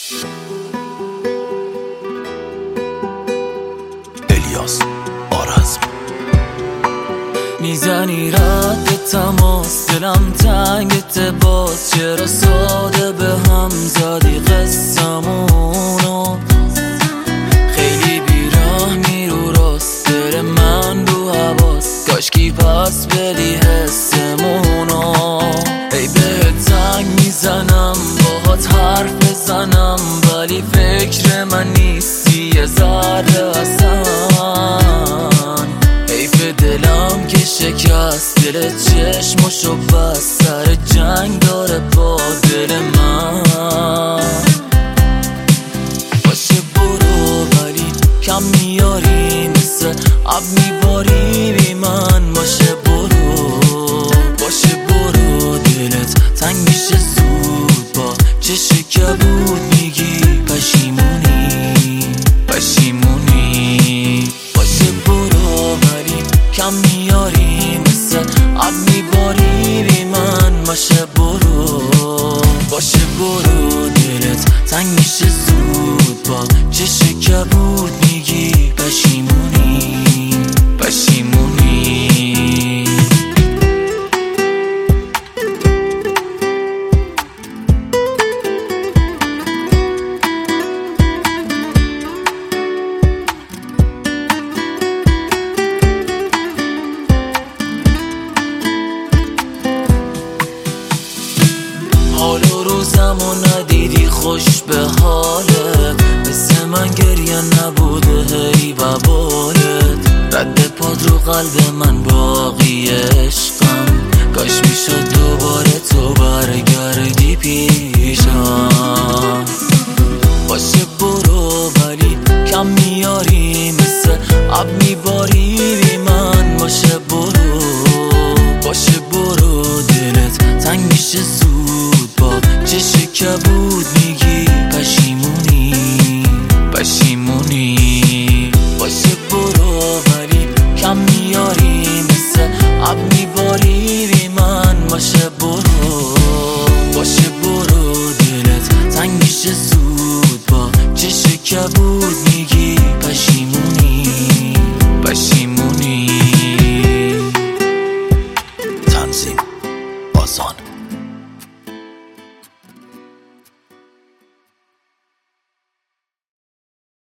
الیاس آرزم. میزنی رد تماس، دلم تنگت باز، چرا ساده به هم زدی قصمونو. خیلی بیرحمی رو راست، دل من رو حواس، کاشکی پس بدی حسمونو. ای بهت زنگ میزنم باهات حرف بزنم، ولی فکر من نیستی یه ذره اصلا. حیف دلم که شکست، دل چشمشو بست، سر جنگ داره با دل من. باشه برو ولی کم میاری، مثل اب میباری بی من. باشه برو، باشه برو، دلت تنگ میشه زود، با چش کبود میگی پشیمونی پشیمونی. باشه برو ولی کم میاری، مثل اب میباری بی من. باشه برو، باشه برو، دلت تنگ میشه زود، با چش کبود میگی پشیمونی پشیمونی. حال و روزمو ندیدی خوش به حالت، مثل من گریه نبوده هی و بالت. رد پاد رو قلب من باقی عشقم، کاش میشد دوباره تو برگردی پیشم. باشه برو ولی کم میاری، مثل اب میباری بی من. باشه برو، باشه برو، دلت تنگ میشه زود،